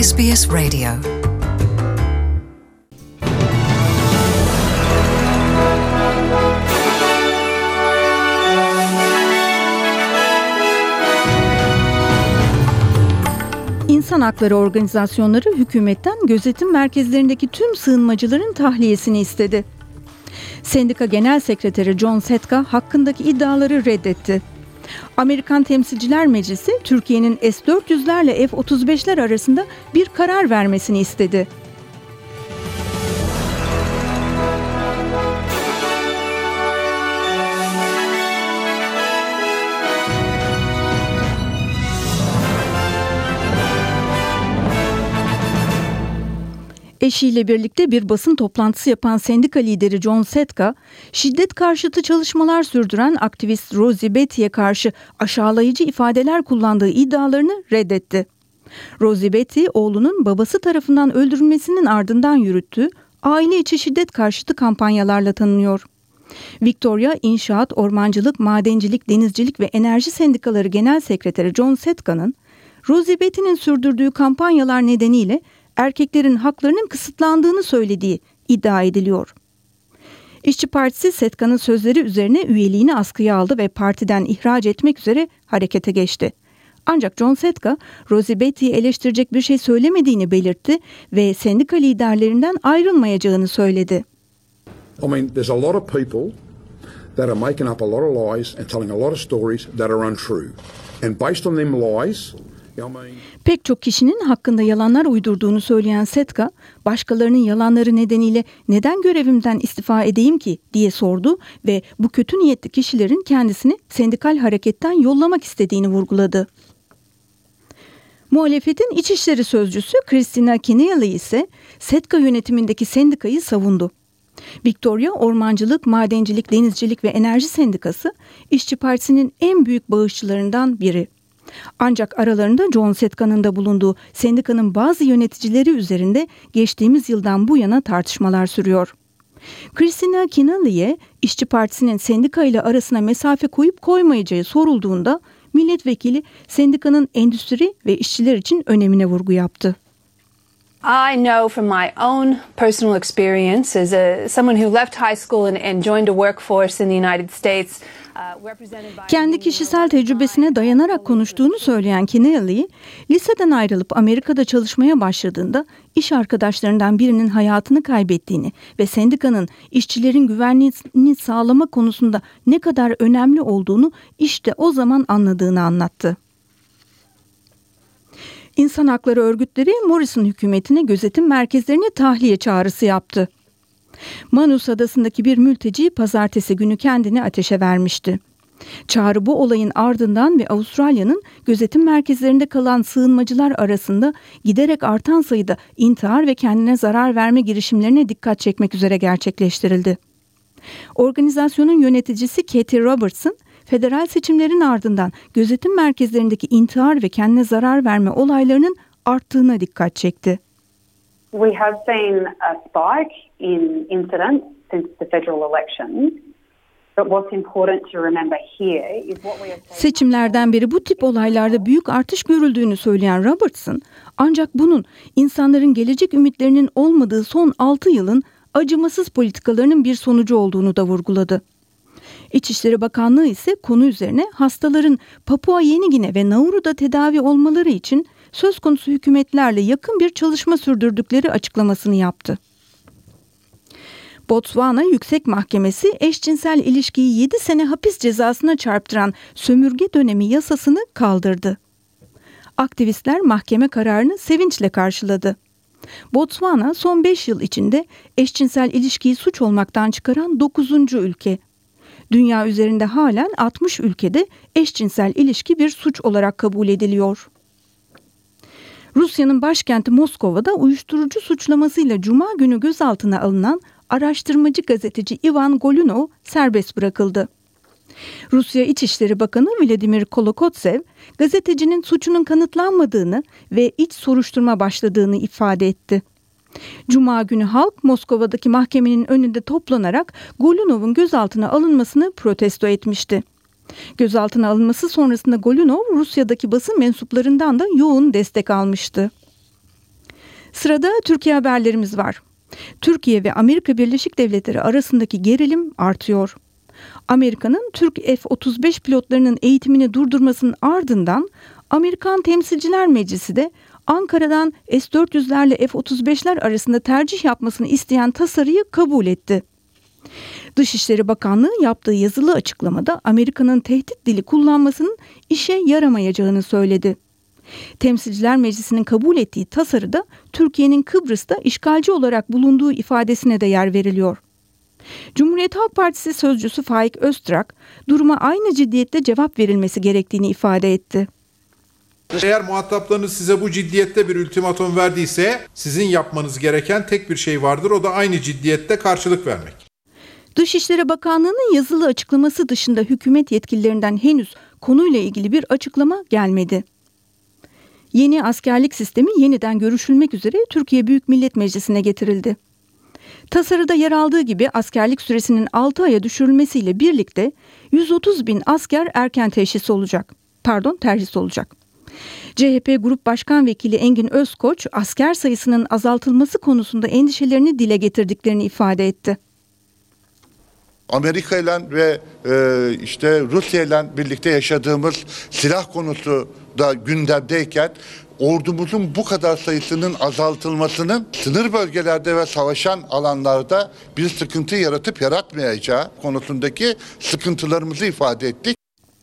SBS Radio. İnsan hakları organizasyonları hükümetten gözetim merkezlerindeki tüm sığınmacıların tahliyesini istedi. Sendika Genel Sekreteri John Setka hakkındaki iddiaları reddetti. Amerikan Temsilciler Meclisi Türkiye'nin S-400'lerle F-35'ler arasında bir karar vermesini istedi. Eşiyle birlikte bir basın toplantısı yapan sendika lideri John Setka, şiddet karşıtı çalışmalar sürdüren aktivist Rosie Beatty'ye karşı aşağılayıcı ifadeler kullandığı iddialarını reddetti. Rosie Beatty, oğlunun babası tarafından öldürülmesinin ardından yürüttüğü aile içi şiddet karşıtı kampanyalarla tanınıyor. Victoria İnşaat, Ormancılık, Madencilik, Denizcilik ve Enerji Sendikaları Genel Sekreteri John Setka'nın, Rosie Beatty'nin sürdürdüğü kampanyalar nedeniyle erkeklerin haklarının kısıtlandığını söylediği iddia ediliyor. İşçi Partisi Setka'nın sözleri üzerine üyeliğini askıya aldı ve partiden ihraç etmek üzere harekete geçti. Ancak John Setka, Rosie Beatty'yi eleştirecek bir şey söylemediğini belirtti ve sendika liderlerinden ayrılmayacağını söyledi. I mean, there's a lot of people that are making up a lot of lies and telling a lot of stories that are untrue. And based on them lies, pek çok kişinin hakkında yalanlar uydurduğunu söyleyen Setka, başkalarının yalanları nedeniyle neden görevimden istifa edeyim ki diye sordu ve bu kötü niyetli kişilerin kendisini sendikal hareketten yollamak istediğini vurguladı. Muhalefetin İçişleri Sözcüsü Christina Keneally ise Setka yönetimindeki sendikayı savundu. Victoria Ormancılık, Madencilik, Denizcilik ve Enerji Sendikası, İşçi Partisi'nin en büyük bağışçılarından biri. Ancak aralarında John Setka'nın da bulunduğu sendikanın bazı yöneticileri üzerinde geçtiğimiz yıldan bu yana tartışmalar sürüyor. Christina Keneally'e İşçi Partisi'nin sendika ile arasına mesafe koyup koymayacağı sorulduğunda milletvekili sendikanın endüstri ve işçiler için önemine vurgu yaptı. I know from my own personal experience as someone who left high school and joined a workforce in the United States. Kendi kişisel tecrübesine dayanarak konuştuğunu söyleyen Keneally, liseden ayrılıp Amerika'da çalışmaya başladığında iş arkadaşlarından birinin hayatını kaybettiğini ve sendikanın işçilerin güvenliğini sağlama konusunda ne kadar önemli olduğunu işte o zaman anladığını anlattı. İnsan hakları örgütleri Morrison hükümetine gözetim merkezlerine tahliye çağrısı yaptı. Manus adasındaki bir mülteci pazartesi günü kendini ateşe vermişti. Çağrı bu olayın ardından ve Avustralya'nın gözetim merkezlerinde kalan sığınmacılar arasında giderek artan sayıda intihar ve kendine zarar verme girişimlerine dikkat çekmek üzere gerçekleştirildi. Organizasyonun yöneticisi Katie Robertson, federal seçimlerin ardından gözetim merkezlerindeki intihar ve kendine zarar verme olaylarının arttığına dikkat çekti. We have seen a spike in incidents since the federal elections. But what's important to remember here is what we have seen. Seçimlerden beri bu tip olaylarda büyük artış görüldüğünü söyleyen Robertson, ancak bunun insanların gelecek ümitlerinin olmadığı son 6 yılın acımasız politikalarının bir sonucu olduğunu da vurguladı. İçişleri Bakanlığı ise konu üzerine hastaların Papua Yeni Gine ve Nauru'da tedavi olmaları için söz konusu hükümetlerle yakın bir çalışma sürdürdükleri açıklamasını yaptı. Botswana Yüksek Mahkemesi eşcinsel ilişkiyi 7 sene hapis cezasına çarptıran sömürge dönemi yasasını kaldırdı. Aktivistler mahkeme kararını sevinçle karşıladı. Botswana son 5 yıl içinde eşcinsel ilişkiyi suç olmaktan çıkaran 9. ülke. Dünya üzerinde halen 60 ülkede eşcinsel ilişki bir suç olarak kabul ediliyor. Rusya'nın başkenti Moskova'da uyuşturucu suçlamasıyla Cuma günü gözaltına alınan araştırmacı gazeteci Ivan Golunov serbest bırakıldı. Rusya İçişleri Bakanı Vladimir Kolokotsev, gazetecinin suçunun kanıtlanmadığını ve iç soruşturma başladığını ifade etti. Cuma günü halk Moskova'daki mahkemenin önünde toplanarak Golunov'un gözaltına alınmasını protesto etmişti. Gözaltına alınması sonrasında Golunov Rusya'daki basın mensuplarından da yoğun destek almıştı. Sırada Türkiye haberlerimiz var. Türkiye ve Amerika Birleşik Devletleri arasındaki gerilim artıyor. Amerika'nın Türk F-35 pilotlarının eğitimini durdurmasının ardından Amerikan Temsilciler Meclisi de Ankara'dan S-400'lerle F-35'ler arasında tercih yapmasını isteyen tasarıyı kabul etti. Dışişleri Bakanlığı yaptığı yazılı açıklamada Amerika'nın tehdit dili kullanmasının işe yaramayacağını söyledi. Temsilciler Meclisi'nin kabul ettiği tasarıda Türkiye'nin Kıbrıs'ta işgalci olarak bulunduğu ifadesine de yer veriliyor. Cumhuriyet Halk Partisi sözcüsü Faik Öztrak, duruma aynı ciddiyetle cevap verilmesi gerektiğini ifade etti. Eğer muhataplarınız size bu ciddiyette bir ultimatum verdiyse sizin yapmanız gereken tek bir şey vardır. O da aynı ciddiyette karşılık vermek. Dışişleri Bakanlığı'nın yazılı açıklaması dışında hükümet yetkililerinden henüz konuyla ilgili bir açıklama gelmedi. Yeni askerlik sistemi yeniden görüşülmek üzere Türkiye Büyük Millet Meclisi'ne getirildi. Tasarıda yer aldığı gibi askerlik süresinin 6 aya düşürülmesiyle birlikte 130 bin asker erken terhis olacak. CHP Grup Başkan Vekili Engin Özkoç, asker sayısının azaltılması konusunda endişelerini dile getirdiklerini ifade etti. Amerika ile ve Rusya ile birlikte yaşadığımız silah konusu da gündemdeyken ordumuzun bu kadar sayısının azaltılmasının sınır bölgelerde ve savaşan alanlarda bir sıkıntı yaratıp yaratmayacağı konusundaki sıkıntılarımızı ifade ettik.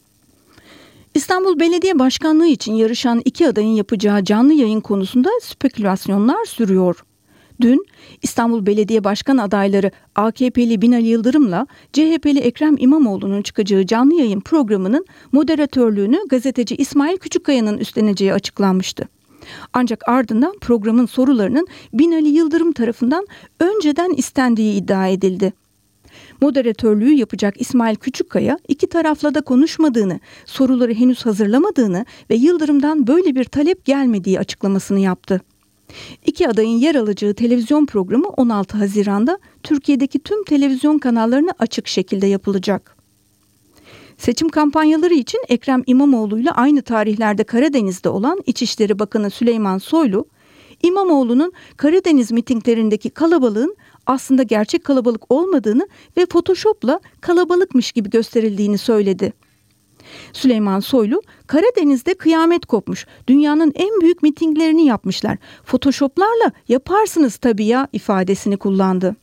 İstanbul Belediye Başkanlığı için yarışan iki adayın yapacağı canlı yayın konusunda spekülasyonlar sürüyor. Dün İstanbul Belediye Başkan adayları AKP'li Binali Yıldırım'la CHP'li Ekrem İmamoğlu'nun çıkacağı canlı yayın programının moderatörlüğünü gazeteci İsmail Küçükkaya'nın üstleneceği açıklanmıştı. Ancak ardından programın sorularının Binali Yıldırım tarafından önceden istendiği iddia edildi. Moderatörlüğü yapacak İsmail Küçükkaya iki tarafla da konuşmadığını, soruları henüz hazırlamadığını ve Yıldırım'dan böyle bir talep gelmediği açıklamasını yaptı. İki adayın yer alacağı televizyon programı 16 Haziran'da Türkiye'deki tüm televizyon kanallarına açık şekilde yapılacak. Seçim kampanyaları için Ekrem İmamoğlu ile aynı tarihlerde Karadeniz'de olan İçişleri Bakanı Süleyman Soylu, İmamoğlu'nun Karadeniz mitinglerindeki kalabalığın aslında gerçek kalabalık olmadığını ve Photoshop'la kalabalıkmış gibi gösterildiğini söyledi. Süleyman Soylu, Karadeniz'de kıyamet kopmuş, dünyanın en büyük mitinglerini yapmışlar, Photoshop'larla yaparsınız tabii ya ifadesini kullandı.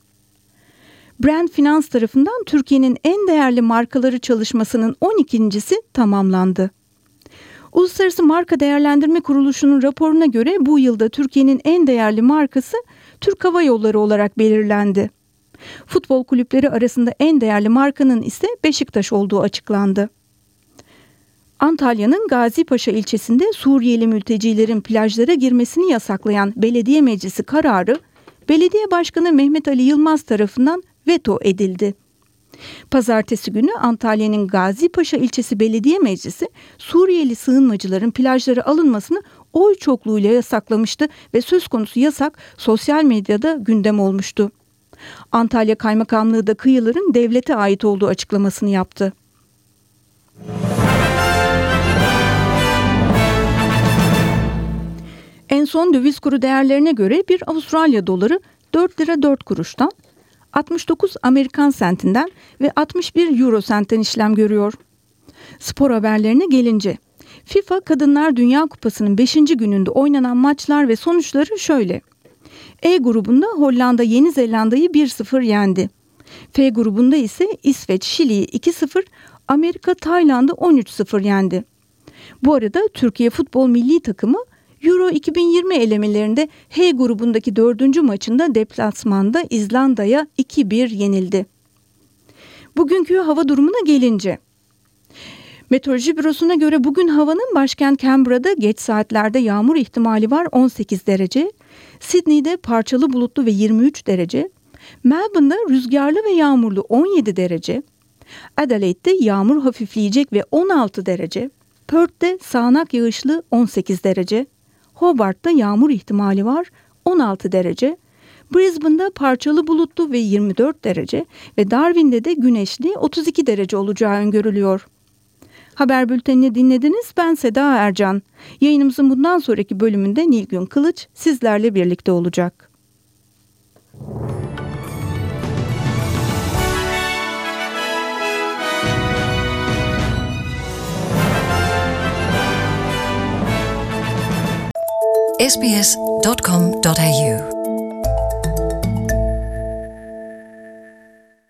Brand Finans tarafından Türkiye'nin en değerli markaları çalışmasının 12.'si tamamlandı. Uluslararası Marka Değerlendirme Kuruluşu'nun raporuna göre bu yılda Türkiye'nin en değerli markası Türk Hava Yolları olarak belirlendi. Futbol kulüpleri arasında en değerli markanın ise Beşiktaş olduğu açıklandı. Antalya'nın Gazipaşa ilçesinde Suriyeli mültecilerin plajlara girmesini yasaklayan belediye meclisi kararı, belediye başkanı Mehmet Ali Yılmaz tarafından veto edildi. Pazartesi günü Antalya'nın Gazipaşa ilçesi belediye meclisi Suriyeli sığınmacıların plajlara alınmasını oy çokluğuyla yasaklamıştı ve söz konusu yasak sosyal medyada gündem olmuştu. Antalya Kaymakamlığı da kıyıların devlete ait olduğu açıklamasını yaptı. En son döviz kuru değerlerine göre bir Avustralya doları 4 lira 4 kuruştan, 69 Amerikan sentinden ve 61 Euro sentten işlem görüyor. Spor haberlerine gelince, FIFA Kadınlar Dünya Kupası'nın 5. gününde oynanan maçlar ve sonuçları şöyle. E grubunda Hollanda Yeni Zelanda'yı 1-0 yendi. F grubunda ise İsveç Şili'yi 2-0, Amerika Tayland'ı 13-0 yendi. Bu arada Türkiye Futbol Milli Takımı Euro 2020 elemelerinde H grubundaki 4. maçında deplasmanda İzlanda'ya 2-1 yenildi. Bugünkü hava durumuna gelince, Meteoroloji Bürosu'na göre bugün havanın başkent Canberra'da geç saatlerde yağmur ihtimali var 18 derece, Sydney'de parçalı bulutlu ve 23 derece, Melbourne'da rüzgarlı ve yağmurlu 17 derece, Adelaide'de yağmur hafifleyecek ve 16 derece, Perth'te sağanak yağışlı 18 derece, Hobart'ta yağmur ihtimali var 16 derece, Brisbane'da parçalı bulutlu ve 24 derece ve Darwin'de de güneşli 32 derece olacağı öngörülüyor. Haber bültenini dinlediniz. Ben Seda Ercan. Yayınımızın bundan sonraki bölümünde Nilgün Kılıç sizlerle birlikte olacak. sbs.com.au